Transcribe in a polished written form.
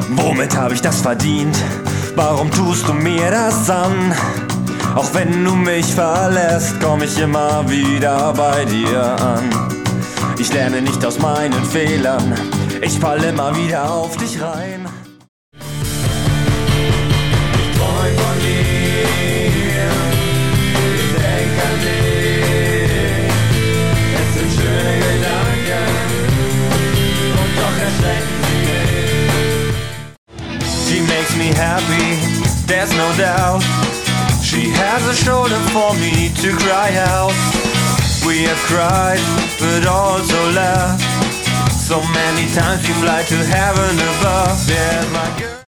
Womit habe ich das verdient? Warum tust du mir das an? Auch wenn du mich verlässt, komm ich immer wieder bei dir an. Ich lerne nicht aus meinen Fehlern, ich fall immer wieder auf dich rein. Ich träum von dir, ich denk an dich. Es sind schöne Gedanken und doch erschrecken sie mich. She makes me happy, there's no doubt. She has a shoulder for me to cry out. We have cried, but also laughed. So many times we fly to heaven above. There's my girl.